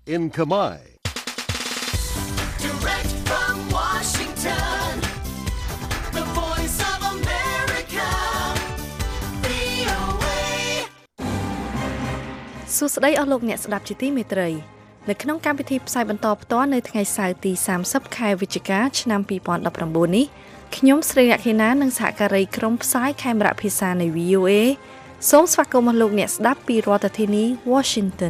in Khmer. Direct from Washington, the voice of America, VOA. សួស្តីអស់លោកអ្នកស្ដាប់ជាទីមេត្រីនៅក្នុងកម្មវិធីផ្សាយបន្តផ្ទាល់នៅថ្ងៃសៅរ៍ទី30ខែវិច្ឆិកាឆ្នាំ2019នេះខ្ញុំស្រីរខេណានិងសហការីក្រុមផ្សាយខេមរៈភាសានៃ VOA សូមស្វាគមន៍លោកអ្នកស្ដាប់ពីរដ្ឋធានី Washington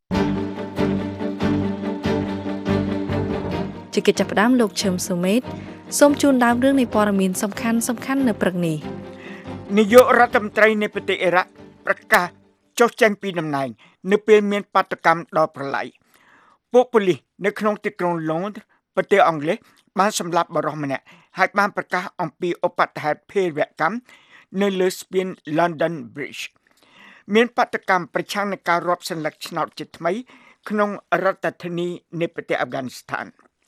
ជាកិច្ចចាប់ផ្ដើមលោកឈឹមសុមេតសូមជូនដើមរឿងនៃព័ត៌មានសំខាន់នៅព្រឹកនេះនាយករដ្ឋមន្ត្រីនៃប្រទេសអ៊ីរ៉ាក់ប្រកាសចុះចេញពីតំណែងនៅពេលមានបាតុកម្មដ៏ប្រឡាយពួកប៉ូលីសនៅក្នុងទីក្រុងឡុងប្រទេសអង់គ្លេសបានសម្លាប់បរិសម្នាក់ហើយបានប្រកាសអំពីឧបទ្ទហេតុភេរវកម្មនៅលើស្ពាន London Bridge មានបាតុកម្មប្រឆាំងនឹងការរាប់សន្លឹកឆ្នោតជាថ្មីក្នុងរដ្ឋធានីនៃប្រទេសអាហ្វហ្គានីស្ថាន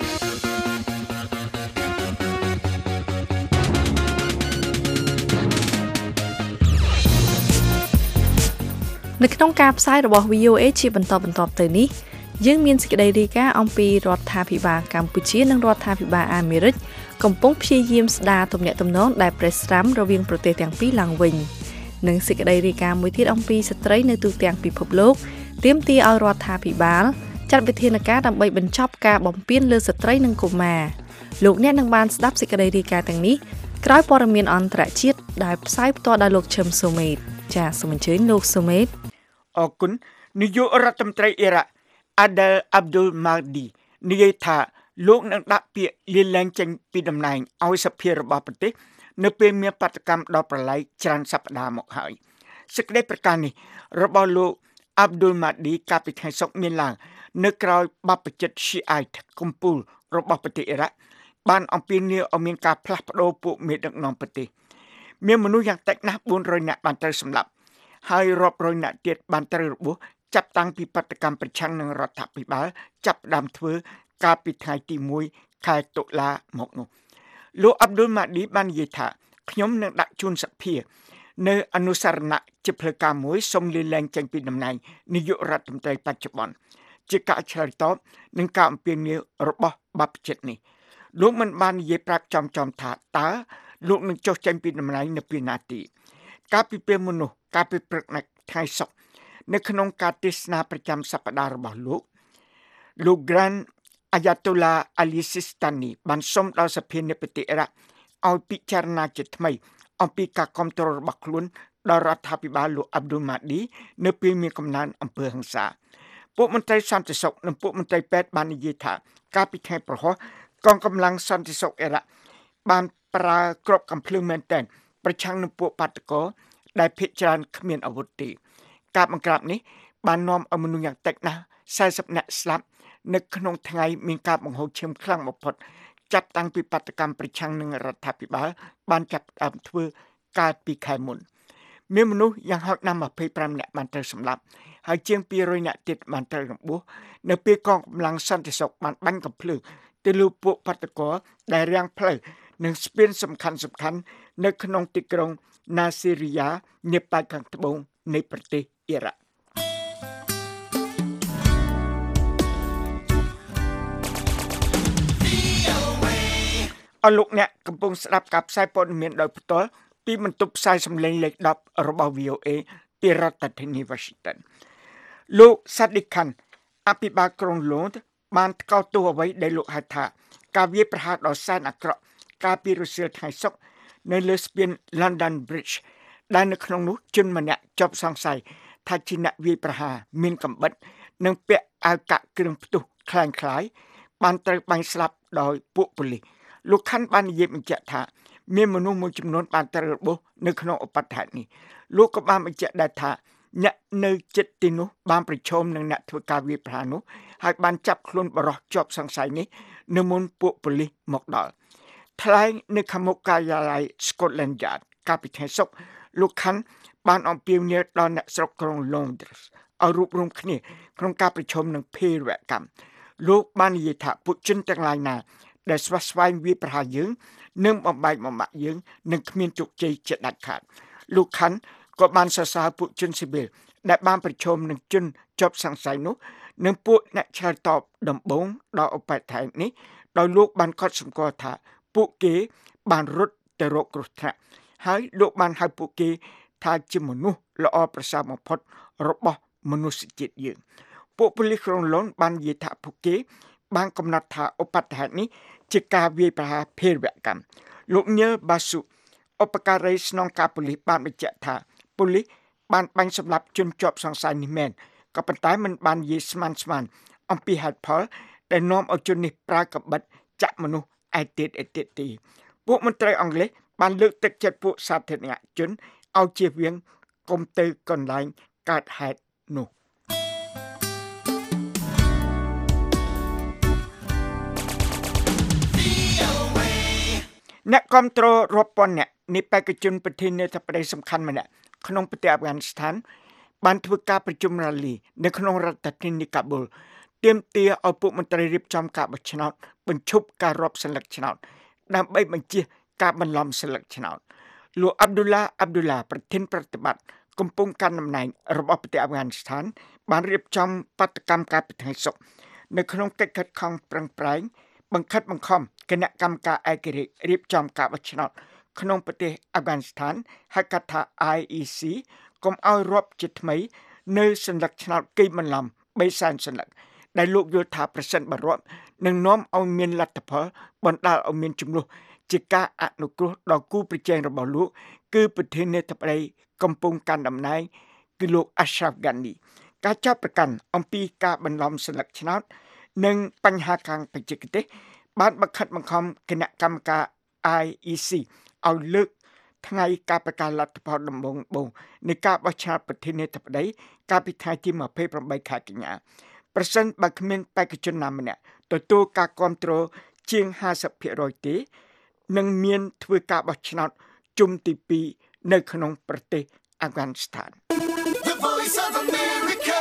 នៅក្នុងការផ្សាយរបស់ VOA ជាបន្តទៅនេះយើងមានសេចក្តីរាយការណ៍អំពីរដ្ឋាភិបាលកម្ពុជានិងរដ្ឋាភិបាលអាមេរិកកំពុងព្យាយាមស្ដារទំនាក់ទំនងដែលប្រេះស្រាំរវាងប្រទេសទាំងពីរឡើងវិញនិងសេចក្តីរាយការណ៍មួយទៀតអំពីស្ត្រីនៅទូទាំងពិភពលោកទាមទារឲ្យរដ្ឋាភិបាលចាត់វិធានការដើម្បីបញ្ចប់ការបំពានលើស្ត្រីនិងកុមារលោកអ្នកនឹងបានស្ដាប់សេចក្តីរាយការណ៍ទាំងនេះក្រោយព័ត៌មានអន្តរជាតិដែលផ្សាយផ្ទាល់ដោយលោកឈឹមសូមេតចាសសូមអញ្ជើញលោកសូមេតអរគុណនាយករដ្ឋមន្ត្រីអ៊ីរ៉ាក់ Adel Abdul Mahdi និយាយថាលោកនឹងដាក់ពាក្យលាលែងចេញពីតំណែងឲ្យសភារបស់ប្រទេសនៅពេលមានបាតុកម្មដ៏ប្រឡាយច្រើនសប្តាហ៍មកហើយសេចក្តីប្រកាសនេះរបស់លោក Abdul Mahdi កាលពីថ្ងៃសុក្រមានឡើងនៅក្រៅបព្វជិត Shiite កំពូលរបស់ប្រទេសអ៊ីរ៉ាក់បានអំពាវនាវឲ្យមានការផ្លាស់ប្ដូរពួកមេដឹកនាំប្រទេសមានមនុស្សយ៉ាងតិចណាស់400នាក់បានត្រូវសម្លាប់ហើយរាប់រយនាក់ទៀតបានត្រូវរបួសចាប់តាំងពីបាតុកម្មប្រឆាំងនឹងរដ្ឋាភិបាលចាប់ផ្ដើមធ្វើកាលពីថ្ងៃទី1ខែតុលាមកនោះលោកអាប់ឌុលម៉ាឌីបាននិយាយថាខ្ញុំនឹងដាក់ជូនសភានៅអនុសារណៈជាផ្លូវការមួយសូមលាលែងចេញពីតំណែងនាយករដ្ឋមន្ត្រីបច្ចុប្បន្នជាការឆ្លើយតបនឹងការអំពាវនាវរបស់បព្វជិតនេះលោកមិនបាននិយាយប្រាប់ចំថាតើលោកនឹងចុះចេញពីតំណែងនៅពេលណាទីការពីពេលមុននោះការពីព្រឹកថ្ងៃសុក្រនៅក្នុងការទេសនាប្រចាំសប្តាហ៍របស់លោក Grand Ayatollah Ali Sistani បានសុំដល់សភានៃប្រទេសអ៊ីរ៉ាក់ឲ្យពិចារណាជាថ្មីអំពីការគាំទ្ររបស់ខ្លួនដល់រដ្ឋាភិបាលលោក Abdul Mahdi នៅពេលមានកំណើនអំពើហិង្សាពួកមន្ត្រីសន្តិសុខនិងពួកមន្ត្រីពេទ្យបាននិយាយថាកាលពីថ្ងៃប្រហោះកងកម្លាំងសន្តិសុខអ៊ីរ៉ាក់បានប្រើគ្រាប់កាំភ្លើងមែនទែនប្រឆាំងនឹងពួកបាតុករដែលភាគច្រើនគ្មានអាវុធទេការបង្ក្រាបនេះបាននាំឲ្យមនុស្សយ៉ាងតិចណាស់40នាក់ស្លាប់នៅក្នុងថ្ងៃមានការបង្ហូរឈាមខ្លាំងបំផុតចាប់តាំងពីបាតុកម្មប្រឆាំងនឹងរដ្ឋាភិបាលបានចាប់ផ្ដើមធ្វើកាលពីខែមុនមានមនុស្សយ៉ាងហោចណាស់25នាក់បានត្រូវសម្លាប់ហើយជាង200នាក់ទៀតបានត្រូវរបួសនៅពេលកងកម្លាំងសន្តិសុខបានបាញ់កាំភ្លើងទៅលើពួកបាតុករដែលរាំងផ្លូវនិងស្ពានសំខាន់នៅក្នុងទីក្រុង Nasiriyah នៅប៉ែកខាងត្បូងនៃប្រទេសអ៊ីរ៉ាក់អរលោកអ្នកកំពុងស្ដាប់ការផ្សាយព័ត៌មានដោយផ្ទាល់ពីបន្ទប់ផ្សាយសំឡេងលេខ10របស់ VOA ពីរដ្ឋធានី Washington លោក Sadiq Khan អភិបាលក្រុងឡុងបានថ្កោលទោសអ្វីដែលលោកហៅថាការវាយប្រហារដ៏សែនអាក្រក់កាលពីរសៀលថ្ងៃសុក្រនៅលើស្ពាន London Bridge ដែលនៅក្នុងនោះជនម្នាក់ជាប់សង្ស័យថាជាអ្នកវាយប្រហារមានកាំបិតនិងពាក់អាវកាក់គ្រឿងផ្ទុះคล้ายៗបានត្រូវបាញ់ស្លាប់ដោយពួកប៉ូលីសលោកខាន់បាននិយាយបញ្ជាក់ថាមានមនុស្សមួយចំនួនបានត្រូវរបួសនៅក្នុងឧបទ្ទហេតុនេះលោកក៏បានបញ្ជាក់ដែរថាអ្នកនៅជិតទីនោះបានប្រឈមនឹងអ្នកធ្វើការវាយប្រហារនោះហើយបានចាប់ខ្លួនបរិសុទ្ធជាប់សង្ស័យនេះនៅមុនពួកប៉ូលីសមកដល់ថ្លែងនៅខាងមុខការិយាល័យ Scotland Yard កាលពីថ្ងៃសុក្រលោកខាន់បានអំពាវនាវដល់អ្នកស្រុកក្រុង Londres ឲ្យរួបរวมគ្នាក្នុងការប្រជុំនឹងភេរវកម្មលោកបាននិយាយថាពួកជនទាំងឡាយណាដែលស្វាស្វែងវាយប្រហារយើងនិងបំបែកបំបាក់យើងនឹងគ្មានជោគជ័យជាដាច់ខាតលោកខាន់ក៏បានសរសើរពួកជនស៊ីវិលដែលបានប្រជុំនឹងជនជាប់សង្ស័យនោះនិងពួកអ្នកឆ្លើយតបដំបូងដល់ឧបទ្ទហេតុនេះដោយលោកបានកត់សម្គាល់ថាពួកគេបានរត់ទៅរកគ្រោះថ្នាក់ហើយលោកបានហៅពួកគេថាជាមនុស្សល្អប្រសើរបំផុតរបស់មនុស្សជាតិយើងពួកប៉ូលីសក្រុងឡុនបាននិយាយថាពួកគេបានកំណត់ថាឧបទ្ទហេតុនេះជាការវាយប្រហារភេរវកម្មលោកញើបាស៊ូឧបការីស្នងការប៉ូលីសបានបញ្ជាក់ថាប៉ូលីសបានបាញ់សម្លាប់ជនជាប់សង្ស័យនេះមែនក៏ប៉ុន្តែមិនបាននិយាយស្មានអំពីហេតុផលដែលនាំឲ្យជននេះប្រើកាបិតចាក់មនុស្សឯទៀតទេពួកមន្ត្រីអង់គ្លេសបានលើកទឹកចិត្តពួកសាធារណជនឲ្យជៀសវាងកុំទៅកន្លែងកើតហេតុនោះអ្នកគាំទ្ររាប់ពាន់នាក់នៃបេក្ខជនប្រធានាធិបតីសំខាន់ម្នាក់ក្នុងប្រទេសអាហ្វហ្គានីស្ថានបានធ្វើការប្រជុំរ៉ាលីនៅក្នុងរដ្ឋធានីកាប៊ុលទាមទារឲ្យពួកមន្ត្រីរៀបចំការបោះឆ្នោតបញ្ឈប់ការរាប់សន្លឹកឆ្នោតដើម្បីបញ្ជៀសការបន្លំសន្លឹកឆ្នោតលោកអាប់ឌុលឡាប្រធានប្រតិបត្តិកំពុងកាន់តំណែងរបស់ប្រទេសអាហ្វហ្គានីស្ថានបានរៀបចំបាតកម្មការពិថ្ងៃសុក្រនៅក្នុងកិច្ចខិតខំប្រឹងប្រែងបង្ខិតបង្ខំគណៈកម្មការឯករាជ្យរៀបចំការបោះឆ្នោតក្នុងប្រទេសអាហ្វហ្គានីស្ថានហៅកាត់ថា IEC កុំឲ្យរាប់ជាថ្មីនៅសន្លឹកឆ្នោតគេបន្លំ3សែនសន្លឹកដែលលោកយល់ថាប្រសិនបើរាប់នឹងនាំឲ្យមានលទ្ធផលបណ្ដាលឲ្យមានចំនួនជាការអនុគ្រោះដល់គូប្រជែងរបស់លោកគឺប្រធានាធិបតីកំពុងកាន់តំណែងគឺលោក Ashraf Ghani ការចាប់ប្រកាន់អំពីការបន្លំសន្លឹកឆ្នោតនិងបញ្ហាខាងបច្ចេកទេសបានបង្ខិតបង្ខំគណៈកម្មការ IEC ឲ្យលើកថ្ងៃការប្រកាសលទ្ធផលដំបូងនៃការបោះឆ្នោតប្រធានាធិបតីកាលពីថ្ងៃទី28ខែកញ្ញាប្រសិនបើគ្មានបេក្ខជនណាម្នាក់ទទួលការគាំទ្រជាង 50% ទេនឹងមានធ្វើការបោះឆ្នោតជុំទី2នៅក្នុងប្រទេសអាហ្វហ្គានីស្ថាន The Voice of America,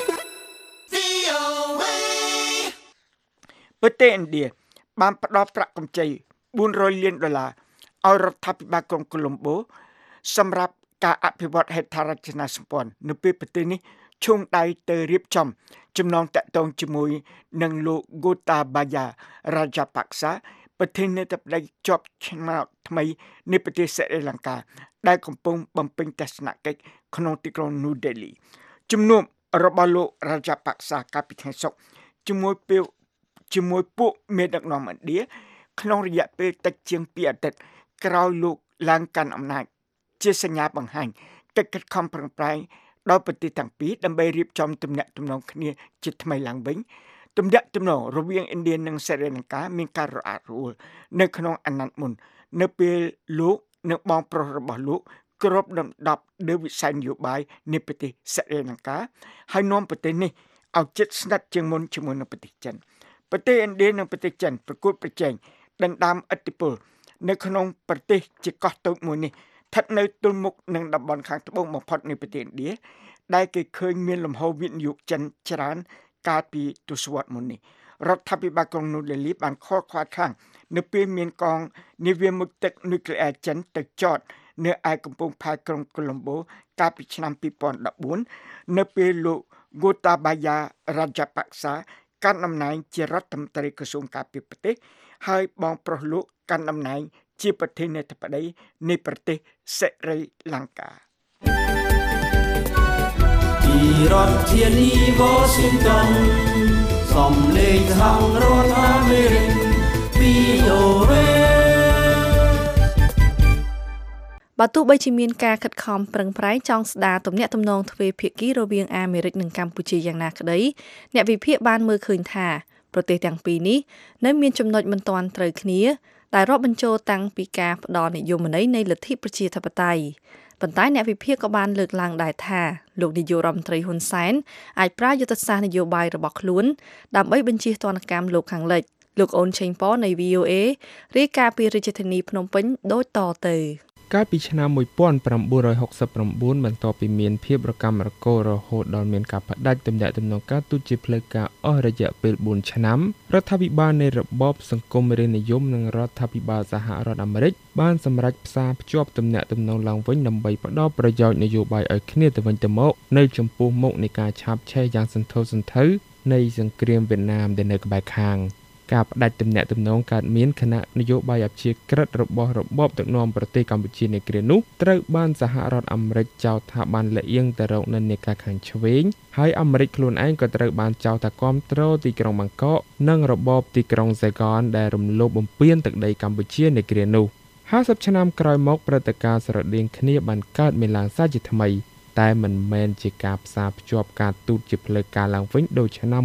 VOA. ប្រទេសឥណ្ឌាបានផ្ដល់ប្រាក់កម្ចី$400 លានឲ្យរដ្ឋាភិបាលក្រុងកូឡុំបូសម្រាប់ការអភិវឌ្ឍហេដ្ឋារចនាសម្ព័ន្ធនៅពេលប្រទេសនេះឈោងដៃទៅរៀបចំចំណងតាក់ទងជាមួយនឹងលោក Gotabaya Rajapaksa ប្រធានាធិបតីជាប់ឆ្នោតថ្មីនៃប្រទេសស្រីលង្កាដែលកំពុងបំពេញទស្សនកិច្ចក្នុងទីក្រុង New Delhi ជំនួបរបស់លោក Rajapaksa កាលពីថ្ងៃសុក្រជាមួយពួកមេដឹកនាំឥណ្ឌាក្នុងរយៈពេលតិចជាង2អាទិត្យក្រោយលោកឡើងកាន់អំណាចជាសញ្ញាបង្ហាញកិច្ចខិតខំប្រឹងប្រែងដល់ប្រទេសទាំងពីរដើម្បីរៀបចំទំនាក់ទំនងគ្នាជាថ្មីឡើងវិញទំនាក់ទំនងរវាងឥណ្ឌានិងស្រីលង្កាមានការរអាក់រអួលនៅក្នុងអាណត្តិមុននៅពេលលោកនិងបងប្រុសរបស់លោកគ្របដណ្ដប់លើវិស័យនយោបាយនៃប្រទេសស្រីលង្កាហើយនាំប្រទេសនេះឲ្យជិតស្និទ្ធជាងមុនជាមួយនឹងប្រទេសចិនប្រទេសឥណ្ឌានិងប្រទេសចិនប្រកួតប្រជែងដណ្ដើមឥទ្ធិពលនៅក្នុងប្រទេសជាកោះតូចមួយនេះស្ថិតនៅទល់មុខនឹងតំបន់ខាងត្បូងបំផុតនៃប្រទេសឥណ្ឌាដែលគេឃើញមានលំហូរវិនិយោគចិនច្រើនកាលពីទសវត្សរ៍មុននេះរដ្ឋាភិបាលក្រុងនូដេលីបានខកខ្វល់ខ្លាំងនៅពេលមានកងនាវាមុជទឹកនុយក្លេអ៊ែរចិនទៅចតនៅឯកំពង់ផែក្រុងកូឡុំបូកាលពីឆ្នាំ2014នៅពេលលោក Gotabaya Rajapaksa កាន់តំណែងជារដ្ឋមន្ត្រីក្រសួងការពារប្រទេសហើយបងប្រុសលោកកាន់តំណែងជាប្រធានាធិបតីនៃប្រទេសស្រីលង្កាពីរដ្ឋធានី Washington សំឡេងខាងរដ្ឋអាមេរិក VOA បើទោះបីជាមានការខិតខំប្រឹងប្រែងចង់ស្ដារទំនាក់ទំនងទ្វេភាគីរវាងអាមេរិកនិងកម្ពុជាយ៉ាងណាក្តីអ្នកវិភាគបានមើលឃើញថាប្រទេសទាំងពីរនេះនៅមានចំណុចមិនទាន់ត្រូវគ្នាដែលរាប់បញ្ចូលតាំងពីការផ្ដល់និយមន័យនៃលទ្ធិប្រជាធិបតេយ្យប៉ុន្តែអ្នកវិភាគក៏បានលើកឡើងដែរថាលោកនាយករដ្ឋមន្ត្រីហ៊ុនសែនអាចប្រើយុទ្ធសាស្ត្រនយោបាយរបស់ខ្លួនដើម្បីបញ្ជៀសទណ្ឌកម្មលោកខាងលិចលោកអូនឆេងប៉នៃ VOA រាយការណ៍ពីរាជធានីភ្នំពេញដូចតទៅកាលពីឆ្នាំ1969បន្ទាប់ពីមានភាពរកម្មរកូលរហូតដល់មានការផ្ដាច់ទំនាក់ទំនងការទូតជាផ្លូវការអស់រយៈពេល4ឆ្នាំរដ្ឋាភិបាលនៃរបបសង្គមរាស្ត្រនិយមនិងរដ្ឋាភិបាលសហរដ្ឋអាមេរិកបានសម្រេចផ្សារភ្ជាប់ទំនាក់ទំនងឡើងវិញដើម្បីផ្ដល់ប្រយោជន៍នយោបាយឲ្យគ្នាទៅវិញទៅមកនៅចំពោះមុខនៃការឆាបឆេះយ៉ាងសន្ធោសន្ធៅនៃសង្គ្រាមវៀតណាមដែលនៅក្បែរខាងការផ្ដាច់ទំនាក់ទំនងកើតមានគណៈនយោបាយអព្យាក្រឹតរបស់របបដឹកនាំប្រទេសកម្ពុជានាគ្រានោះត្រូវបានសហរដ្ឋអាមេរិកចោទថាបានលៀងទៅរកនិន្នាការខាងឆ្វេងហើយអាមេរិកខ្លួនឯងក៏ត្រូវបានចោទថាគាំទ្រទីក្រុងបាងកកនិងរបបទីក្រុងសៃហ្គនដែលរំលោភបំពានទឹកដីកម្ពុជានាគ្រានោះ50ឆ្នាំក្រោយមកព្រឹត្តិការណ៍ស្រដៀងគ្នាបានកើតមានឡើងសាជាថ្មីតែមិនមែនជាការផ្សារភ្ជាប់ការទូតជាផ្លូវការឡើងវិញដូចឆ្នាំ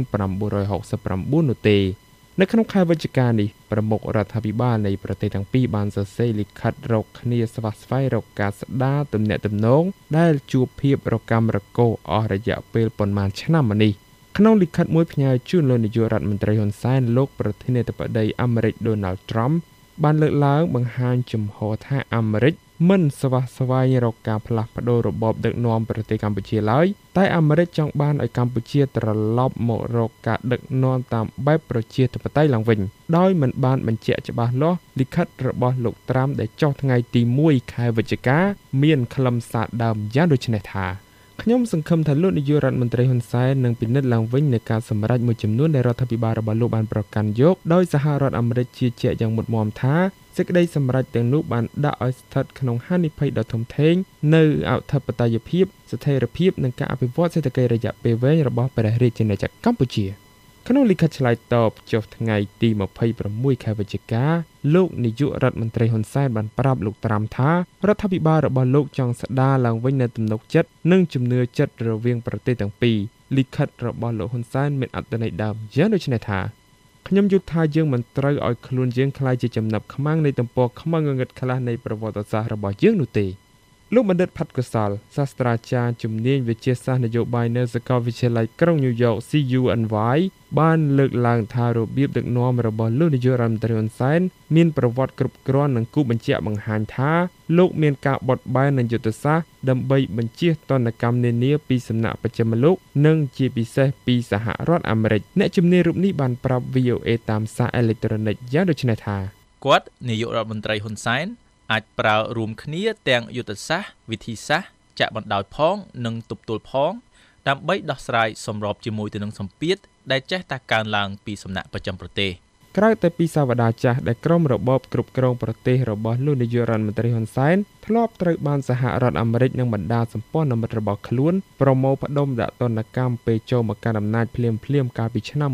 1969នោះទេនៅក្នុងខែវិច្ឆិកានេះប្រមុខរដ្ឋាភិបាលនៃប្រទេសទាំងពីរបានសរសេរលិខិតរកគ្នាស្វះស្វែងរកការស្ដារទំនាក់ទំនងដែលជួបភាពរកាំរកូសអស់រយៈពេលប៉ុន្មានឆ្នាំមកនេះក្នុងលិខិតមួយផ្ញើជូនលោកនាយករដ្ឋមន្ត្រីហ៊ុនសែនលោកប្រធានាធិបតីអាមេរិក Donald Trump បានលើកឡើងបង្ហាញជំហរថាអាមេរិកមិនស្វះស្វែងរកការផ្លាស់ប្ដូររបបដឹកនាំប្រទេសកម្ពុជាឡើយតែអាមេរិកចង់បានឲ្យកម្ពុជាត្រឡប់មករកការដឹកនាំតាមបែបប្រជាធិបតេយ្យឡើងវិញដោយមិនបានបញ្ជាក់ច្បាស់លាស់លិខិតរបស់លោកត្រាំដែលចុះថ្ងៃទី1ខែវិច្ឆិកាមានខ្លឹមសារដើមយ៉ាងដូចនេះថាខ្ញុំសង្ឃឹមថាលោកនាយករដ្ឋមន្ត្រីហ៊ុនសែននឹងពិនិត្យឡើងវិញនៃការសម្រេចមួយចំនួនដែលរដ្ឋាភិបាលរបស់លោកបានប្រកាន់យកដោយសហរដ្ឋអាមេរិកជឿជាក់យ៉ាងមុតមាំថាសេចក្តីសម្រេចទាំងនោះបានដាក់ឲ្យស្ថិតក្នុងហានិភ័យដ៏ធំធេងនៅអធិបតេយ្យភាពស្ថិរភាពនិងការអភិវឌ្ឍសេដ្ឋកិច្ចរយៈពេលវែងរបស់ព្រះរាជាណាចក្រកម្ពុជាក្នុងលិខិតឆ្លើយតបចុះថ្ងៃទី26ខែវិច្ឆិកាលោកនាយករដ្ឋមន្ត្រីហ៊ុនសែនបានប្រាប់លោកត្រាំថារដ្ឋាភិបាលរបស់លោកចង់ស្ដារឡើងវិញនូវទំនុកចិត្តនិងជំនឿចិត្តរវាងប្រទេសទាំងពីរលិខិតរបស់លោកហ៊ុនសែនមានអត្ថន័យដើមយ៉ាងដូចនេះថាខ្ញុំយល់ថាយើងមិនត្រូវឲ្យខ្លួនយើងក្លាយជាចំណាប់ខ្មាំងនៃទំព័រខ្មៅងងឹតខ្លះនៃប្រវត្តិសាស្ត្ររបស់យើងនោះទេលោកបណ្ឌិតផាត់កុសលសាស្ត្រាចារ្យជំនាញវិទ្យាសាស្ត្រនយោបាយនៅសាកលវិទ្យាល័យក្រុងញូវយ៉ក CUNY បានលើកឡើងថារបៀបដឹកនាំរបស់លោកនាយករដ្ឋមន្ត្រីហ៊ុនសែនមានប្រវត្តិគ្រប់គ្រាន់និងគូបញ្ជាក់បង្ហាញថាលោកមានការបត់បែននិងយុទ្ធសាស្ត្រដើម្បីបញ្ជៀសទណ្ឌកម្មនានាពីសំណាក់បច្ចិមលោកនិងជាពិសេសពីសហរដ្ឋអាមេរិកអ្នកជំនាញរូបនេះបានប្រាប់ VOA តាមសារអេឡិចត្រូនិកយ៉ាងដូចនេះថាគាត់នាយករដ្ឋមន្ត្រីហ៊ុនសែនអាចប្រើរួមគ្នាទាំងយុទ្ធសាស្ត្រវិធីសាស្ត្រចាក់បណ្ដោយផងនិងទប់ទល់ផងដើម្បីដោះស្រាយសម្របជាមួយទៅនឹងសម្ពាធដែលចេះតែកើនឡើងពីសំណាក់ប្រចាំប្រទេសក្រៅតែពីសាវតាចាស់ដែលក្រុមរបបគ្រប់គ្រងប្រទេសរបស់លោកនាយករដ្ឋមន្ត្រីហ៊ុនសែនធ្លាប់ត្រូវបានសហរដ្ឋអាមេរិកនិងបណ្ដាសម្ព័ន្ធមិត្តរបស់ខ្លួនប្រមូលផ្ដុំដាក់ទណ្ឌកម្មពេលចូលមកកាន់អំណាចភ្លាមកាលពីឆ្នាំ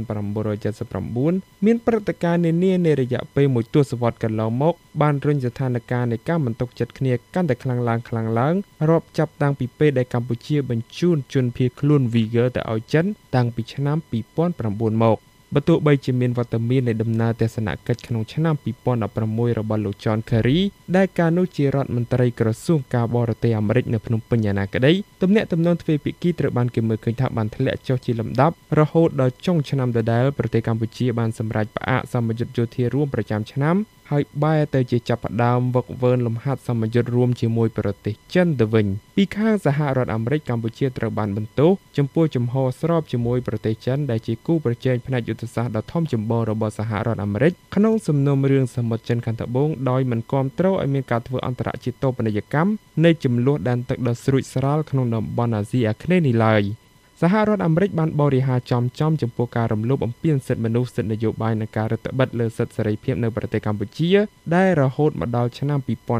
1979មានព្រឹត្តិការណ៍នានានៃរយៈពេលមួយទសវត្សរ៍កន្លងមកបានរុញស្ថានភាពនៃការមិនទុកចិត្តគ្នាកាន់តែខ្លាំងឡើងរាប់ចាប់តាំងពីពេលដែលកម្ពុជាបញ្ជូនជនភៀសខ្លួន Uyghur ទៅឲ្យចិនតាំងពីឆ្នាំ2009មកបើទោះបីជាមានវត្តមាននៃដំណើរទស្សនកិច្ចក្នុងឆ្នាំ2016របស់លោក John Kerry ដែលកាលនោះជារដ្ឋមន្ត្រីក្រសួងការបរទេសអាមេរិកនៅភ្នំពេញយ៉ាងណាក្តីទំនាក់ទំនងទ្វេភាគីត្រូវបានគេមើលឃើញថាបានធ្លាក់ចុះជាលំដាប់រហូតដល់ចុងឆ្នាំដដែលប្រទេសកម្ពុជាបានសម្រេចផ្អាកសម្ពយុទ្ធយោធារួមប្រចាំឆ្នាំហើយបែរទៅជាចាប់ផ្ដើមវឹកវើលំហាត់សម្ពយុទ្ធរួមជាមួយប្រទេសចិនទៅវិញពីខាងសហរដ្ឋអាមេរិកកម្ពុជាត្រូវបានបន្ទោសចំពោះជំហរស្របជាមួយប្រទេសចិនដែលជាគូប្រជែងផ្នែកយុទ្ធសាស្ត្រដ៏ធំចម្បងរបស់សហរដ្ឋអាមេរិកក្នុងសំណុំរឿងសមុទ្រចិនខាងត្បូងដោយមិនគាំទ្រឲ្យមានការធ្វើអន្តរជាតិតូបនីយកម្មនៃចំនួនដែនទឹកដ៏ស្រួចស្រាលក្នុងតំបន់អាស៊ីអាគ្នេយ៍នេះឡើយសហរដ្ឋអាមេរិកបានបរិហារចំចំពោះការរំលោភបំពានសិទ្ធិមនុស្សសិទ្ធិនយោបាយនិងការរឹតបន្តឹងលើសិទ្ធិសេរីភាពនៅប្រទេសកម្ពុជាដែលរហូតមកដល់ឆ្នាំ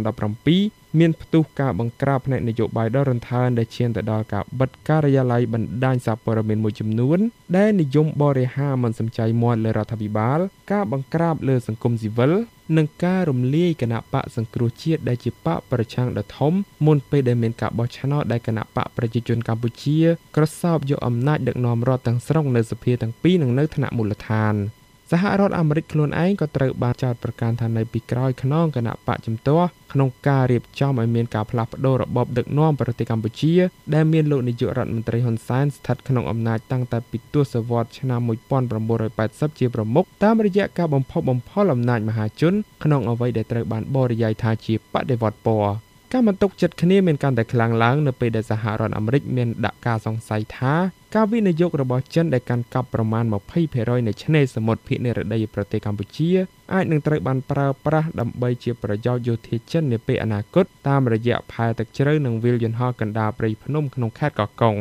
2017មានផ្ទុះការបង្ក្រាបផ្នែកនយោបាយដ៏រន្ធើនដែលឈានទៅដល់ការបិទការិយាល័យបណ្ដាញសារព័ត៌មានមួយចំនួនដែលនិយមបរិហារមិនសំចៃមាត់លើរដ្ឋាភិបាលការបង្ក្រាបលើសង្គមស៊ីវិលនិងការរំលាយគណៈបកសង្គ្រោះជាតិដែលជាបកប្រឆាំងដ៏ធំមុនពេលដែលមានការបោះឆ្នោតដែលគណៈបកប្រជាជនកម្ពុជាក្រសោបយកអំណាចដឹកនាំរដ្ឋទាំងស្រុងនៅសភាទាំងពីរនិងនៅថ្នាក់មូលដ្ឋានសហរដ្ឋអាមេរិកខ្លួនឯងក៏ត្រូវបានចោទប្រកាន់ថានៅពីក្រោយខ្នងគណៈបកជំទាស់ក្នុងការរៀបចំឲ្យមានការផ្លាស់ប្ដូររបបដឹកនាំប្រទេសកម្ពុជាដែលមានលោកនាយករដ្ឋមន្ត្រីហ៊ុនសែនស្ថិតក្នុងអំណាចតាំងតែពីទសវត្សរ៍ឆ្នាំ1980ជាប្រមុខតាមរយៈការបំផុសបំផុលអំណាចមហាជនក្នុងអ្វីដែលត្រូវបានបរិយាយថាជាបដិវត្តពណ៌ការមិនទុកចិត្តគ្នាមានកាន់តែខ្លាំងឡើងនៅពេលដែលសហរដ្ឋអាមេរិកមានដាក់ការសង្ស័យថាការវិនិយោគរបស់ចិនដែលកាន់កាប់ប្រមាណ 20% នៃឆ្នេរសមុទ្រភាគនិរតីប្រទេសកម្ពុជាអាចនឹងត្រូវបានប្រើប្រាស់ដើម្បីជាប្រយោជន៍យោធាចិននាពេលអនាគតតាមរយៈផែទឹកជ្រៅនិងវាលយន្តហោះកណ្ដាលព្រៃភ្នំក្នុងខេត្តកោះកុង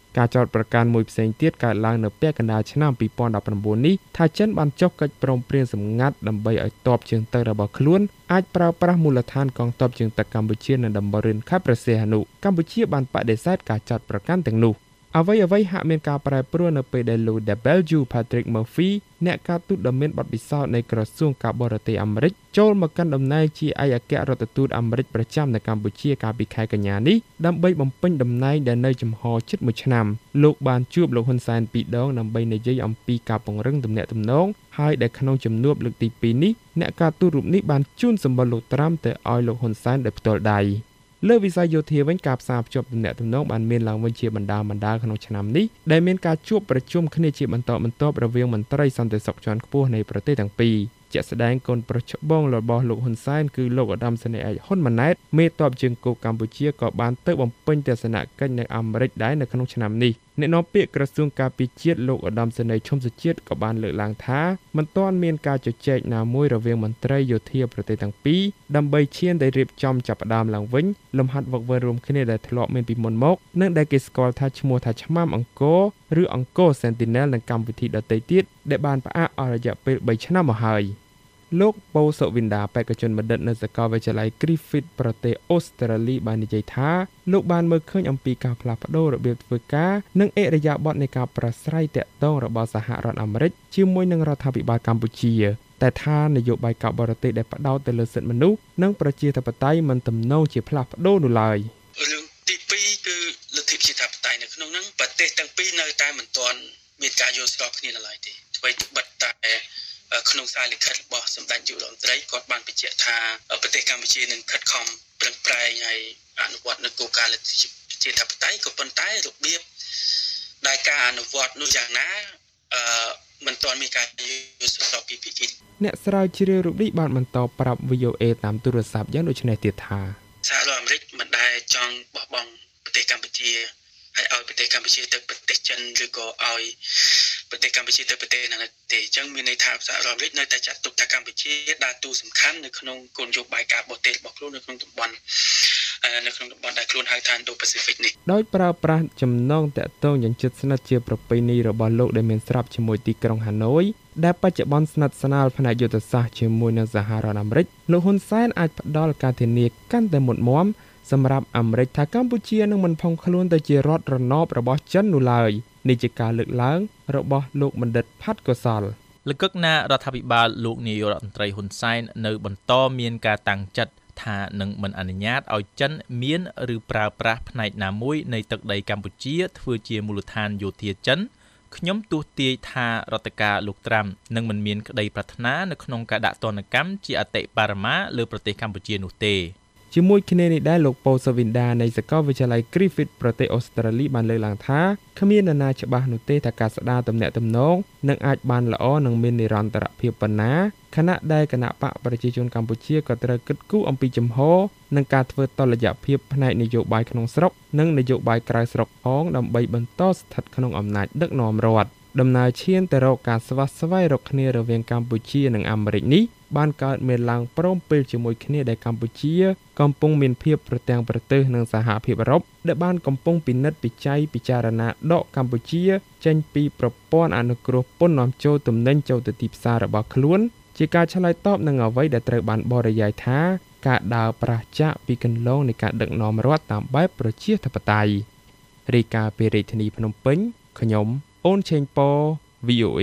ការចោទប្រកាន់មួយផ្សេងទៀតកើតឡើងនៅពាក់កណ្ដាលឆ្នាំ2019នេះថាចិនបានចុះកិច្ចព្រមព្រៀងសម្ងាត់ដើម្បីឲ្យទ័ពជើងទឹករបស់ខ្លួនអាចប្រើប្រាស់មូលដ្ឋានកងទ័ពជើងទឹកកម្ពុជានៅតំបន់រិនខេត្តព្រះសីហនុកម្ពុជាបានបដិសេធការចោទប្រកាន់ទាំងនោះអ្វីហាក់មានការប្រែប្រួលនៅពេលដែលលោក W Patrick Murphy អ្នកការទូតដ៏មានបទពិសោធន៍នៃក្រសួងការបរទេសអាមេរិកចូលមកកាន់តំណែងជាឯកអគ្គរដ្ឋទូតអាមេរិកប្រចាំនៅកម្ពុជាកាលពីខែកញ្ញានេះដើម្បីបំពេញតំណែងដែលនៅចំហជិត1ឆ្នាំលោកបានជួបលោកហ៊ុនសែន2ដងដើម្បីនិយាយអំពីការពង្រឹងទំនាក់ទំនងហើយដែលក្នុងជំនួបលើកទី2នេះអ្នកការទូតរូបនេះបានជូនសម្បត្តិលោកត្រាំទៅឲ្យលោកហ៊ុនសែនដោយផ្ទាល់ដៃលើវិស័យយោធាវិញការផ្សារភ្ជាប់ទំនាក់ទំនងបានមានឡើងវិញជាបណ្ដាក្នុងឆ្នាំនេះដែលមានការជួបប្រជុំគ្នាជាបន្តបន្ទាប់រវាងមន្ត្រីសន្តិសុខជាន់ខ្ពស់នៃប្រទេសទាំងពីរជាក់ស្ដែងកូនប្រុសច្បងរបស់លោកហ៊ុនសែនគឺលោកឧត្តមសេនីយ៍ឯកហ៊ុនម៉ាណែតមេទ័ពជើងគោកកម្ពុជាក៏បានទៅបំពេញទស្សនកិច្ចនៅអាមេរិកដែរនៅក្នុងឆ្នាំនេះអ្នកនាំពាក្យក្រសួងការពារជាតិលោកឧត្តមសេនីយ៍ឈុំសុជាតិក៏បានលើកឡើងថាមិនទាន់មានការជជែកណាមួយរវាងមន្ត្រីយោធាប្រទេសទាំងពីរដើម្បីឈានទៅរៀបចំចាប់ផ្ដើមឡើងវិញលំហាត់វឹកវើរួមគ្នាដែលធ្លាប់មានពីមុនមកនិងដែលគេស្គាល់ថាឈ្មោះថាឆ្មាំអង្គរឬអង្គរ Sentinel និងកម្មវិធីដទៃទៀតដែលបានផ្អាកអស់រយៈពេល3ឆ្នាំមកហើយលោកប៉ូសុវិនដាបេក្ខជនបណ្ឌិតនៅសាកលវិទ្យាល័យ Griffith ប្រទេសអូស្ត្រាលីបាននិយាយថាលោកបានមើលឃើញអំពីការផ្លាស់ប្ដូររបៀបធ្វើការនិងឥរិយាបថនៃការប្រស្រ័យទាក់ទងរបស់សហរដ្ឋអាមេរិកជាមួយនឹងរដ្ឋាភិបាលកម្ពុជាតែថានយោបាយការបរទេសដែលផ្ដោតទៅលើសិទ្ធិមនុស្សនិងប្រជាធិបតេយ្យមិនទំនងជាផ្លាស់ប្ដូរនោះឡើយរឿងទី2គឺលទ្ធិប្រជាធិបតេយ្យនៅក្នុងហ្នឹងប្រទេសទាំងពីរនៅតែមិនទាន់មានការយល់ស្របគ្នានៅឡើយទេអ្វីត្បិតតែក្នុងសារលិខិតរបស់សម្ដេចនាយករដ្ឋមន្ត្រីគាត់បានបញ្ជាក់ថាប្រទេសកម្ពុជានឹងខិតខំប្រឹងប្រែងហើយអនុវត្តនូវគោលការណ៍លទ្ធិប្រជាធិបតេយ្យក៏ប៉ុន្តែរបៀបដែលការអនុវត្តនោះយ៉ាងណាមិនទាន់មានការយល់ស្របពីភាគីអ្នកស្រាវជ្រាវរូបនេះបានបន្តប្រាប់ VOA តាមទូរស័ព្ទយ៉ាងដូចនេះទៀតថាសហរដ្ឋអាមេរិកមិនដែលចង់បោះបង់ប្រទេសកម្ពុជាហើយឲ្យប្រទេសកម្ពុជាទៅប្រទេសចិនឬក៏ឲ្យប្រទេសកម្ពុជាទៅប្រទេសណាទេអញ្ចឹងមានន័យថាសហរដ្ឋអាមេរិកនៅតែចាត់ទុកថាកម្ពុជាដើរតួសំខាន់នៅក្នុងគោលនយោបាយការបរទេសរបស់ខ្លួននៅក្នុងតំបន់ដែលខ្លួនហៅថា Indo-Pacific នេះដោយប្រើប្រាស់ចំណងតាក់ទងយ៉ាងជិតស្និទ្ធជាប្រពៃណីរបស់លោកដែលមានស្រាប់ជាមួយទីក្រុងហាណូយដែលបច្ចុប្បន្នស្និទ្ធស្នាលផ្នែកយុទ្ធសាស្ត្រជាមួយនឹងសហរដ្ឋអាមេរិកលោកហ៊ុនសែនអាចផ្ដល់ការធានាកាន់តែមុតមាំសម្រាប់អាមេរិកថាកម្ពុជានឹងមិនផុងខ្លួនទៅជារដ្ឋរណបរបស់ចិននោះឡើយនេះជាការលើកឡើងរបស់លោកបណ្ឌិតផាត់កុសលលកឹកណារដ្ឋាភិបាលលោកនាយករដ្ឋមន្ត្រីហ៊ុនសែននៅបន្តមានការតាំងចិត្តថានឹងមិនអនុញ្ញាតឲ្យចិនមានឬប្រើប្រាស់ផ្នែកណាមួយនៃទឹកដីកម្ពុជាធ្វើជាមូលដ្ឋានយោធាចិនខ្ញុំទស្សន៍ទាយថារដ្ឋការលោកត្រាំនឹងមិនមានក្តីប្រាថ្នានៅក្នុងការដាក់ទណ្ឌកម្មជាអតិបរមាលើប្រទេសកម្ពុជានោះទេជាមួយគ្នានេះដែរលោកប៉ូសុវិនដានៃសាកលវិទ្យាល័យ Griffith ប្រទេសអូស្ត្រាលីបានលើកឡើងថាគ្មាននរណាច្បាស់នោះទេថាការស្ដារទំនាក់ទំនងនឹងអាចបានល្អនិងមាននិរន្តរភាពប៉ុណ្ណាខណៈដែលគណៈបកប្រជាជនកម្ពុជាក៏ត្រូវគិតគូរអំពីជំហរនិងការធ្វើតុល្យភាពផ្នែកនយោបាយក្នុងស្រុកនិងនយោបាយក្រៅស្រុកផងដើម្បីបន្តស្ថិតក្នុងអំណាចដឹកនាំរដ្ឋដំណើរឈានទៅរកការស្វះស្វែងរកគ្នារវាងកម្ពុជានិងអាមេរិកនេះបានកើតមានឡើងព្រមពេលជាមួយគ្នាដែលកម្ពុជាកំពុងមានភាពប្រទាំងប្រទើសនឹងសហភាពអឺរ៉ុបដែលបានកំពុងពិនិត្យពិចារណាដកកម្ពុជាចេញពីប្រព័ន្ធអនុគ្រោះពន្ធនាំចូលទំនិញចូលទៅទីផ្សាររបស់ខ្លួនជាការឆ្លើយតបនឹងអ្វីដែលត្រូវបានបរិយាយថាការដើរប្រឆាំងពីគន្លងនៃការដឹកនាំរដ្ឋតាមបែបប្រជាធិបតេយ្យរាយការណ៍ពីរាជធានីភ្នំពេញខ្ញុំអូនឆេងប៉ VOA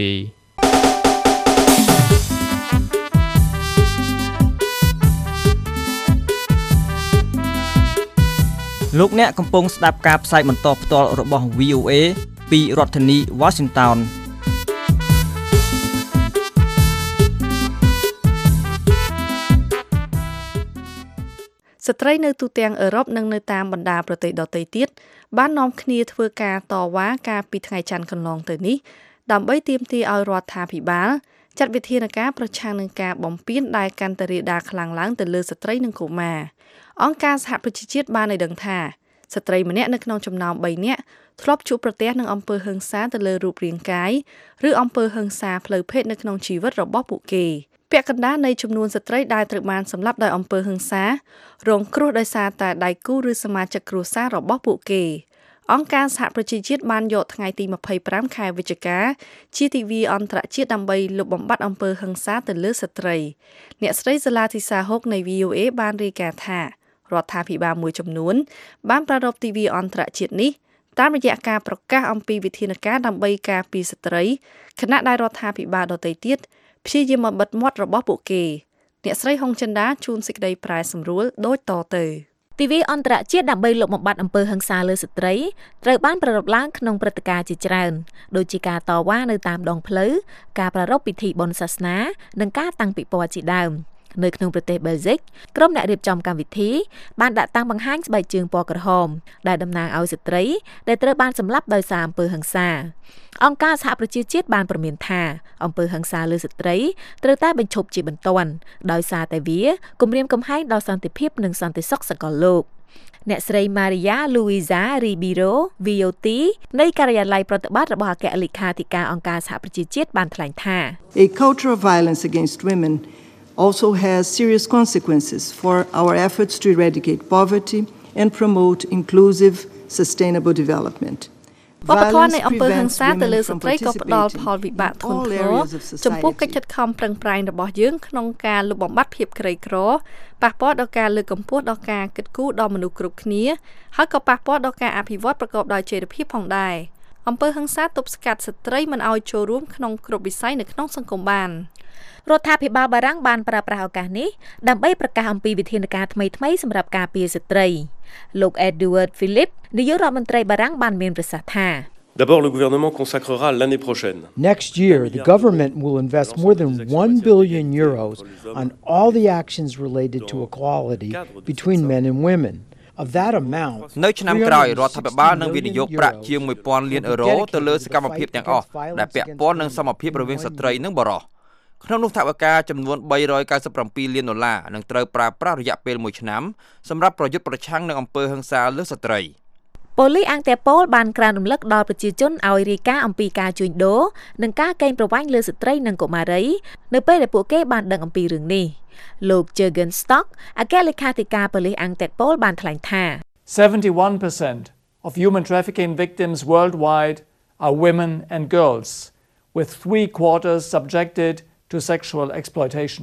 លោកអ្នកកំពុងស្ដាប់ការផ្សាយបន្តផ្ទាល់របស់ VOA ពីរដ្ឋធានី Washington ស្ត្រីនៅទូទាំងអឺរ៉ុបនិងនៅតាមបណ្ដាប្រទេសដទៃទៀតបាននាំគ្នាធ្វើការតវ៉ាកាលពីថ្ងៃច័ន្ទកន្លងទៅនេះដើម្បីទាមទារឲ្យរដ្ឋាភិបាលចាត់វិធានការប្រឆាំងនឹងការបំពានដែលកាន់តែរាលដាលខ្លាំងឡើងទៅលើស្ត្រីនិងកុមារអង្គការសហប្រជាជាតិបានឲ្យដឹងថាស្ត្រីម្នាក់នៅក្នុងចំណោម3នាក់ធ្លាប់ជួបប្រទះនឹងអំពើហិង្សាទៅលើរូបរាងកាយឬអំពើហិង្សាផ្លូវភេទនៅក្នុងជីវិតរបស់ពួកគេពាក់កណ្ដាលនៃចំនួនស្ត្រីដែលត្រូវបានសម្លាប់ដោយអំពើហិង្សារងគ្រោះដោយសារតែដៃគូឬសមាជិកគ្រួសាររបស់ពួកគេអង្គការសហប្រជាជាតិបានយកថ្ងៃទី25ខែវិច្ឆិកាជាទិវាអន្តរជាតិដើម្បីលុបបំបាត់អំពើហិង្សាទៅលើស្ត្រីអ្នកស្រីសាឡាធីសាហុកនៃ VOA បានរាយការណ៍ថារដ្ឋាភិបាលមួយចំនួនបានប្រារព្ធទិវាអន្តរជាតិនេះតាមរយៈការប្រកាសអំពីវិធានការដើម្បីការពារស្ត្រីខណៈដែលរដ្ឋាភិបាលដទៃទៀតព្យាយាមបិទមាត់របស់ពួកគេអ្នកស្រីហុងចិន្តាជួនសេចក្តីប្រែសម្រួលដូចតទៅទិវាអន្តរជាតិដើម្បីលុបបំបាត់អំពើហិង្សាលើស្ត្រីត្រូវបានប្រារព្ធឡើងក្នុងព្រឹត្តិការណ៍ជាច្រើនដូចជាការតវ៉ានៅតាមដងផ្លូវការប្រារព្ធពិធីបុណ្យសាសនានិងការតាំងពិព័រណ៍ជាដើមនៅក្នុងប្រទេសបែលហ្សិកក្រុមអ្នករៀបចំកម្មវិធីបានដាក់តាំងបង្ហាញស្បែកជើងពណ៌ក្រហមដែលតំណាងឲ្យស្ត្រីដែលត្រូវបានសម្លាប់ដោយសារអំពើហិង្សាអង្គការសហប្រជាជាតិបានព្រមានថាអំពើហិង្សាលើស្ត្រីត្រូវតែបញ្ឈប់ជាបន្ទាន់ដោយសារតែវាគំរាមកំហែងដល់សន្តិភាពនិងសន្តិសុខសកលលោកអ្នកស្រី Maria Luisa Ribeiro Viotti នៃការិយាល័យប្រតិបត្តិរបស់អគ្គលេខាធិការអង្គការសហប្រជាជាតិបានថ្លែងថា A culture of violence against women also has serious consequences for our efforts to eradicate poverty and promote inclusive sustainable development. វប្បធម៌នៃអំពើហិង្សាទៅលើស្ត្រីក៏ផ្ដល់ផលវិបាកធ្ងន់ធ្ងរចំពោះកិច្ចខិតខំប្រឹងប្រែងរបស់យើងក្នុងការលុបបំបាត់ភាពក្រីក្រប៉ះពាល់ដល់ការលើកកម្ពស់ដល់ការគិតគូរដល់មនុស្សគ្រប់គ្នាហើយក៏ប៉ះពាល់ដល់ការអភិវឌ្ឍប្រកបដោយចីរភាពផងដែរអំពើហិង្សាទប់ស្កាត់ស្ត្រីមិនឲ្យចូលរួមក្នុងគ្រប់វិស័យនៅក្នុងសង្គមបានរដ្ឋាភិបាលបារាំងបានប្រើប្រាស់ឱកាសនេះដើម្បីប្រកាសអំពីវិធានការថ្មីៗសម្រាប់ការពារស្ត្រីលោក Edouard Philippe នាយករដ្ឋមន្ត្រីបារាំងបានមានប្រសាសន៍ថា D'abord, le gouvernement consacrera l'année prochaine. Next year, the government will invest more than 1 billion euros on all the actions related to equality between men and women. Of that amount, នៅឆ្នាំក្រោយរដ្ឋាភិបាលនឹងវិនិយោគប្រាក់ជាង 1000 លានអឺរ៉ូទៅលើសកម្មភាពទាំងអស់ដែលពាក់ព័ន្ធនឹងសមភាពរវាងស្ត្រីនិងបុរសក្នុងនោះថវិកាចំនួន$397 លាននឹងត្រូវប្រើប្រាស់រយៈពេល1ឆ្នាំសម្រាប់ប្រយុទ្ធប្រឆាំងនឹងអំពើហិង្សាលើស្ត្រីប៉ូលីសអាំងតេប៉ូលបានក្រានរំលឹកដល់ប្រជាជនឲ្យរាយការណ៍អំពីការជួញដូរនិងការកេងប្រវ័ញ្ចលើស្ត្រីនិងកុមារីនៅពេលដែលពួកគេបានដឹងអំពីរឿងនេះលោក Jürgen Stock អគ្គលេខាធិការប៉ូលីសអាំងតេប៉ូលបានថ្លែងថា 71% of human trafficking victims worldwide are women and girls with 3/4 subjected to sexual exploitation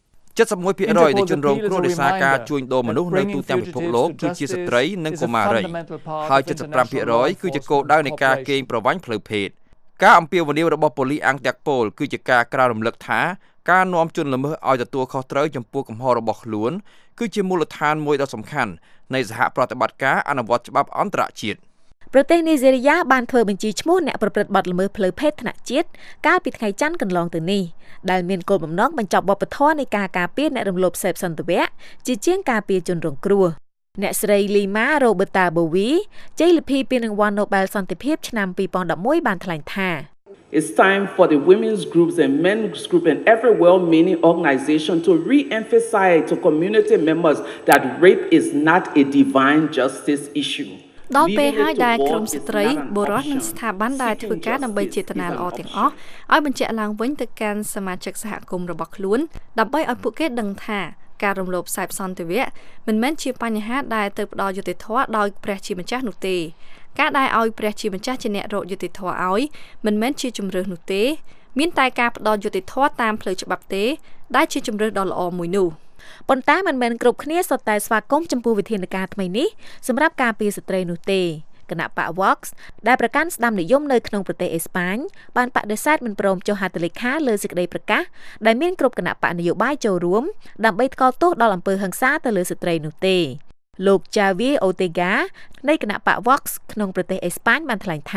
71% នៃជនរងគ្រោះដោយសារការជួញដូរមនុស្សនៅទូទាំងពិភពលោកគឺជាស្ត្រីនិងកុមារីហើយ 75% គឺជាគោលដៅនៃការកេងប្រវ័ញ្ចផ្លូវភេទការអំពាវនាវរបស់ប៉ូលីសអាំងតាក់ប៉ូលគឺជាការក្រើនរំលឹកថាការនាំជនល្មើសឲ្យទទួលខុសត្រូវចំពោះកំហុសរបស់ខ្លួនគឺជាមូលដ្ឋានមួយដ៏សំខាន់នៃសហប្រតិបត្តិការអនុវត្តច្បាប់អន្តរជាតិប្រទេសនីហ្សេរីយ៉ាបានធ្វើបញ្ជីឈ្មោះអ្នកប្រព្រឹត្តបទល្មើសផ្លូវភេទថ្នាក់ជាតិកាលពីថ្ងៃច័ន្ទកន្លងទៅនេះដែលមានគោលបំណងបញ្ចប់វប្បធម៌នៃការការពារអ្នករំលោភសេពសន្តិវៈជាជាងការពារជនរងគ្រោះអ្នកស្រី Lima Roberta Bowie ជ័យលាភីពានរង្វាន់ Nobel សន្តិភាពឆ្នាំ2011បានថ្លែងថា It's time for the women's groups and men's group and every well-meaning organization to re-emphasize to community members that rape is not a divine justice issue ដល់ពេលហើយដែលក្រុមស្ត្រីបុរសនិងស្ថាប័នដែលធ្វើការដើម្បីចេតនាល្អទាំងអស់ឲ្យបញ្ជាក់ឡើងវិញទៅកាន់សមាជិកសហគមន៍របស់ខ្លួនដើម្បីឲ្យពួកគេដឹងថាការរំលោភសេពសន្តិវៈមិនមែនជាបញ្ហាដែលទៅផ្ដល់យុត្តិធម៌ដោយព្រះជាម្ចាស់នោះទេការដែលឲ្យព្រះជាម្ចាស់ជាអ្នករកយុត្តិធម៌ឲ្យមិនមែនជាជំរើសនោះទេមានតែការផ្ដល់យុត្តិធម៌តាមផ្លូវច្បាប់ទេដែលជាជំរើសដ៏ល្អមួយនោះប៉ុន្តែមិនមែនគ្រប់គ្នាសុទ្ធតែស្វាគមន៍ចំពោះវិធានការថ្មីនេះសម្រាប់ការពារស្ត្រីនោះទេគណៈបក Vox ដែលប្រកាន់ស្ដាំនិយមនៅក្នុងប្រទេសអេស្ប៉ាញបានបដិសេធមិនព្រមចុះហត្ថលេខាលើសេចក្តីប្រកាសដែលមានគ្រប់គណៈបកនយោបាយចូលរួមដើម្បីថ្កោលទោសដល់អំពើហិង្សាទៅលើស្ត្រីនោះទេលោក Javier Ortega នៃគណៈបក Vox ក្នុងប្រទេសអេស្ប៉ាញបានថ្លែងថា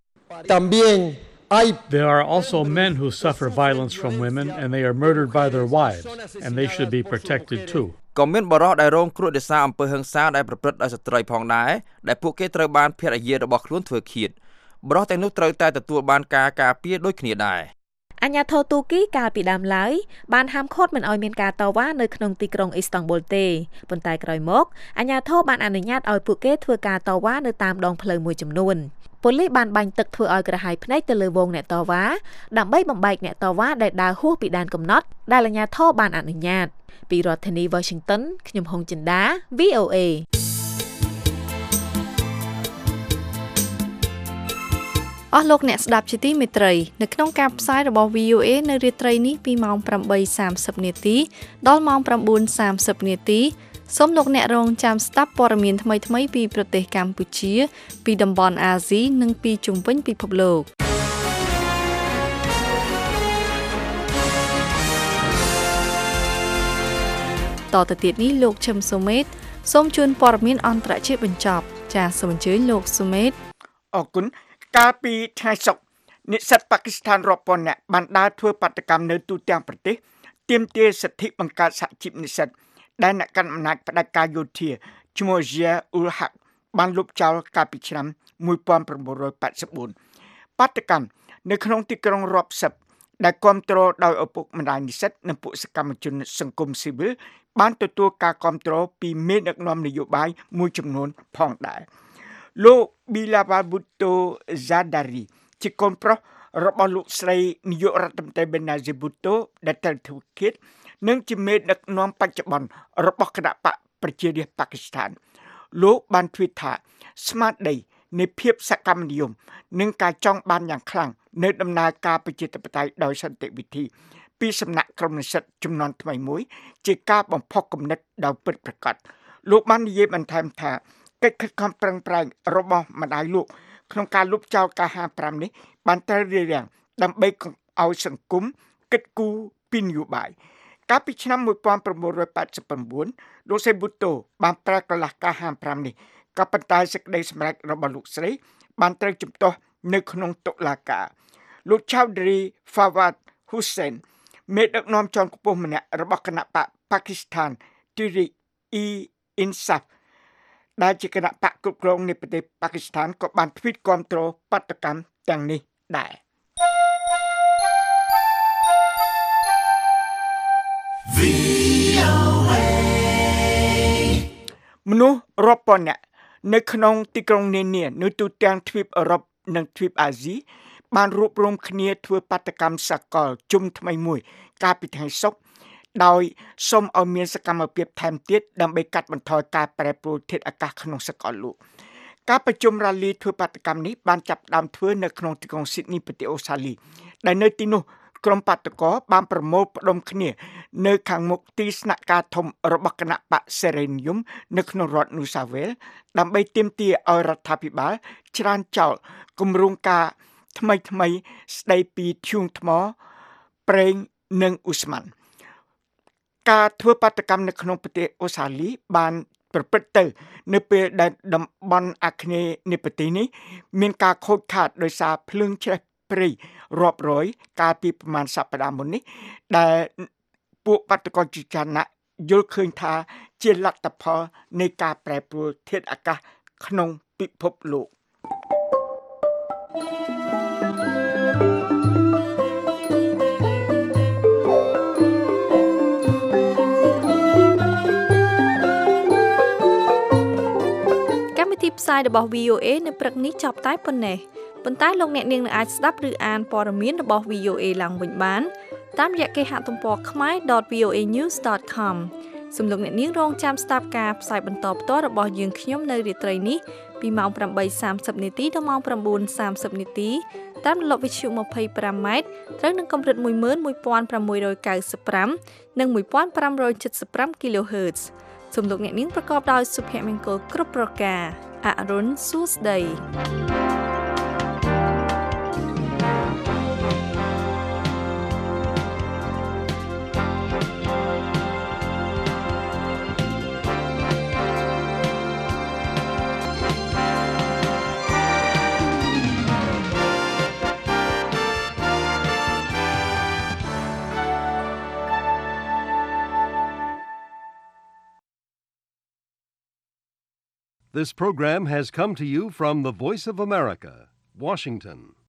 There are also men who suffer violence from women and they are murdered by their wives and they should be protected too. ក៏មានបរិសុទ្ធដែលរងគ្រោះដោយសារអំពើហិង្សាដែលប្រព្រឹត្តដោយស្ត្រីផងដែរដែលពួកគេត្រូវបានភរិយារបស់ខ្លួនធ្វើឃាតបរិសុទ្ធទាំងនោះត្រូវតែទទួលបានការការពារដូចគ្នាដែរអាញាធរទូគីកាលពីដើមឡើយបានហាមឃាត់មិនឲ្យមានការតវ៉ានៅក្នុងទីក្រុងអ៊ីស្តង់ប៊ុលទេប៉ុន្តែក្រោយមកអាញាធរបានអនុញ្ញាតឲ្យពួកគេធ្វើការតវ៉ានៅតាមដងផ្លូវមួយចំនួនប៉ូលីសបានបាញ់ទឹកធ្វើឲ្យក្រហាយភ្នែកទៅលើវងអ្នកតវ៉ាដើម្បីបំបែកអ្នកតវ៉ាដែលដើរហួសពីដែនកំណត់ដែលអាជ្ញាធរបានអនុញ្ញាតពីរដ្ឋធានី Washington ខ្ញុំហុងចិន្តា VOA អស់លោកអ្នកស្ដាប់ជាទីមេត្រីនៅក្នុងការផ្សាយរបស់ VOA នៅរាត្រីនេះពីម៉ោង 8:30 នាទីដល់ម៉ោង 9:30 នាទីសូមលោកអ្នករងចាំស្ដាប់ព័ត៌មានថ្មីៗពីប្រទេសកម្ពុជាពីតំបន់អាស៊ីនិងពីជុំវិញពិភពលោកតទៅទៀតនេះលោកឈឹមសូមេតសូមជូនព័ត៌មានអន្តរជាតិបញ្ចប់ចាសសូមអញ្ជើញលោកសូមេតអរគុណកាលពីថ្ងៃសុក្រនិស្សិតប៉ាគីស្ថានរាប់ពាន់នាក់បានដើរធ្វើបាតកម្មនៅទូទាំងប្រទេសទាមទារសិទ្ធិបង្កើតសហជីពនិស្សិតដែលអ្នកកាន់អំណាចផ្ដាច់ការយោធាឈ្មោះ Zia ul Haq បានលុបចោលកាលពីឆ្នាំ1984បាតកម្មនៅក្នុងទីក្រុងរាប់សិបដែលគ្រប់គ្រងដោយឪពុកម្ដាយនិស្សិតនិងពួកសកម្មជនសង្គមស៊ីវិលបានទទួលការគ្រប់គ្រងពីមេដឹកនាំនយោបាយមួយចំនួនផងដែរលោក Bilawal Bhutto Zardari ជាកូនប្រុសរបស់លោកស្រីនាយករដ្ឋមន្ត្រី Benazir Bhutto ដែលត្រូវធ្វើឃាតនិងជាមេដឹកនាំបច្ចុប្បន្នរបស់គណបក្សប្រជារាស្ត្រប៉ាគីស្ថានលោកបានទ្វីតថាស្មារតីនៃភាពសកម្មនិយមនិងការចង់បានយ៉ាងខ្លាំងនៅដំណើរការប្រជាធិបតេយ្យដោយសន្តិវិធីពីសំណាក់ក្រុមនិស្សិតចំនួនថ្មីមួយជាការបំផុសគំនិតដោយពិតប្រាកដលោកបាននិយាយបន្ថែមថាកិច្ចខិតខំប្រឹងប្រែងរបស់ម្ដាយលោកក្នុងការលុបចោលការ55នេះបានត្រូវរារាំងដើម្បីឲ្យសង្គមគិតគូរពីនយោបាយកាលពីឆ្នាំ1989លោកសេប៊ូតូបានប្រើកន្លះការ55នេះក៏ប៉ុន្តែសេចក្តីសម្រេចរបស់លោកស្រីបានត្រូវជំទាស់នៅក្នុងតុលាការលោក Chowdhury Fawad Hussain មេដឹកនាំជាន់ខ្ពស់ម្នាក់របស់គណបក្សប៉ាគីស្ថាន Tehreek-e-Insaf ដែលជាគណបក្សគ្រប់គ្រងនៃប្រទេសប៉ាគីស្ថានក៏បានទ្វីតគាំទ្របាតកម្មទាំងនេះដែរមនុស្សរាប់ពាន់នាក់នៅក្នុងទីក្រុងនានានៅទូទាំងទ្វីបអឺរ៉ុបនិងទ្វីបអាស៊ីបានរួបរวมគ្នាធ្វើបាតកម្មសកលជុំថ្មីមួយកាលពីថ្ងៃសុក្រដោយសូមឲ្យមានសកម្មភាពថែមទៀតដើម្បីកាត់បន្ថយការប្រែប្រួលធាតុអាកាសក្នុងសកលលោកការប្រជុំរ៉ាលីធ្វើបាតកម្មនេះបានចាប់ផ្ដើមធ្វើនៅក្នុងទីក្រុងស៊ីដនីប្រទេសអូស្ត្រាលីដែលនៅទីនោះក្រុមបាតកោបានប្រមូលផ្ដុំគ្នានៅខាងមុខទីស្នាក់ការធំរបស់គណបក្សសេរីនិយមនៅក្នុងរដ្ឋ New South Wales ដើម្បីទាមទារឲ្យរដ្ឋាភិបាលច្រានចោលគម្រោងការថ្មីស្ដីពីធ្យូងថ្មប្រេងនិងឧស្ម័នការធ្វើបាតកម្មនៅក្នុងប្រទេសអូស្ត្រាលីបានប្រព្រឹត្តទៅនៅពេលដែលតំបន់អាគ្នេយ៍នៃប្រទេសនេះមានការខូចខាតដោយសារភ្លើងច្រេះព្រៃរាប់រយកាលពីប្រមាណសប្តាហ៍មុននេះដែលពួកបាតកោជាច្រើនយល់ឃើញថាជាលទ្ធផលនៃការប្រែប្រួលធាតុអាកាសក្នុងពិភពលោកទីផ្សាយរបស់ VOA នៅព្រឹកនេះចប់តែប៉ុណ្ណេះប៉ុន្តែលោកអ្នកនាងនឹងអាចស្ដាប់ឬអានព័ត៌មានរបស់ VOA ឡើងវិញបានតាមរយៈគេហទំព័រ khmer.voanews.com សូមលោកអ្នកនាងរងចាំស្ដាប់ការផ្សាយបន្តផ្ទាល់របស់យើងខ្ញុំនៅរាត្រីនេះពីម៉ោង 8:30 នាទីដល់ម៉ោង 9:30 នាទីតាមរលកវិទ្យុ 25m ត្រូវនឹងកម្រិត 11695 និង 1575 kHz សូមលោកអ្នកនាងប្រកបដោយសុភមង្គលគ្រប់ប្រការអរុនសួស្ដី This program has come to you from the Voice of America, Washington.